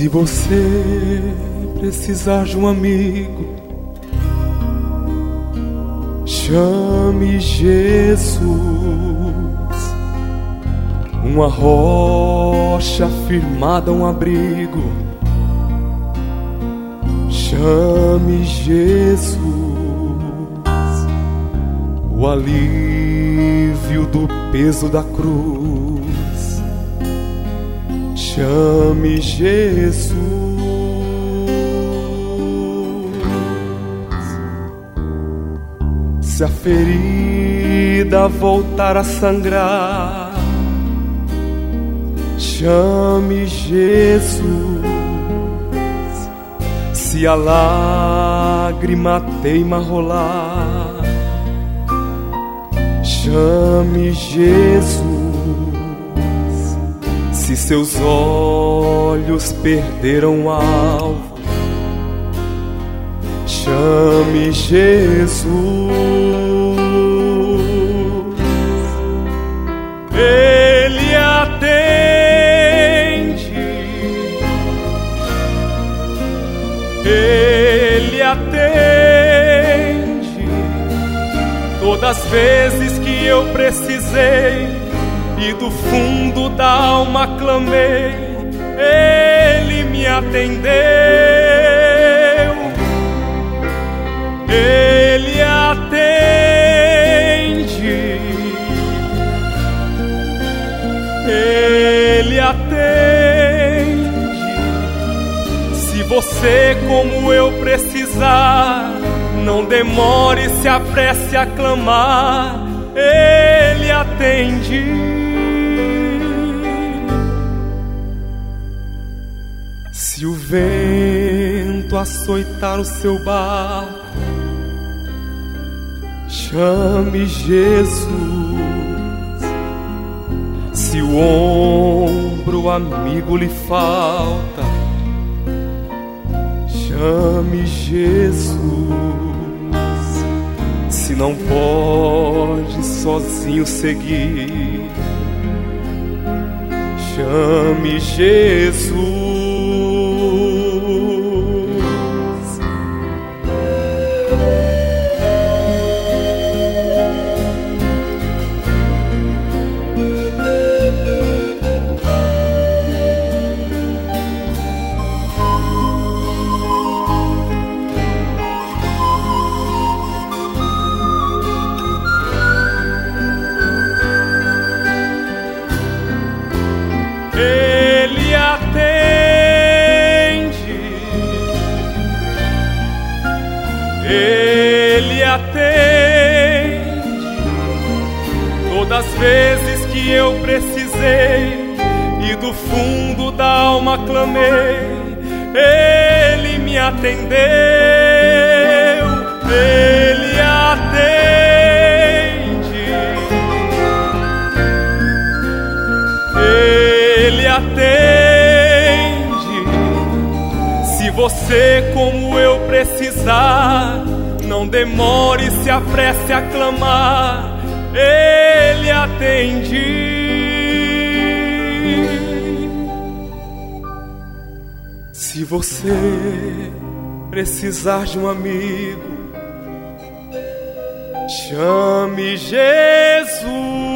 Se você precisar de um amigo, chame Jesus, uma rocha firmada, um abrigo. Chame Jesus, o alívio do peso da cruz. Chame Jesus. Se a ferida voltar a sangrar, chame Jesus. Se a lágrima teima rolar, chame Jesus. Se seus olhos perderam o alvo, chame Jesus. Ele atende, Ele atende. Todas as vezes que eu precisei e do fundo da alma clamei, Ele me atendeu. Ele atende, Ele atende. Se você, como eu, precisar, não demore, se apresse a clamar, Ele atende. Se o vento açoitar o seu barco, chame Jesus. Se o ombro amigo lhe falta, chame Jesus. Se não pode sozinho seguir, chame Jesus. Ele atende, Ele atende. Todas as vezes que eu precisei e do fundo da alma clamei, Ele me atendeu. Ele atende, Ele atende. Se você, como eu, precisar, não demore, se apresse a clamar, Ele atende. Se você precisar de um amigo, chame Jesus.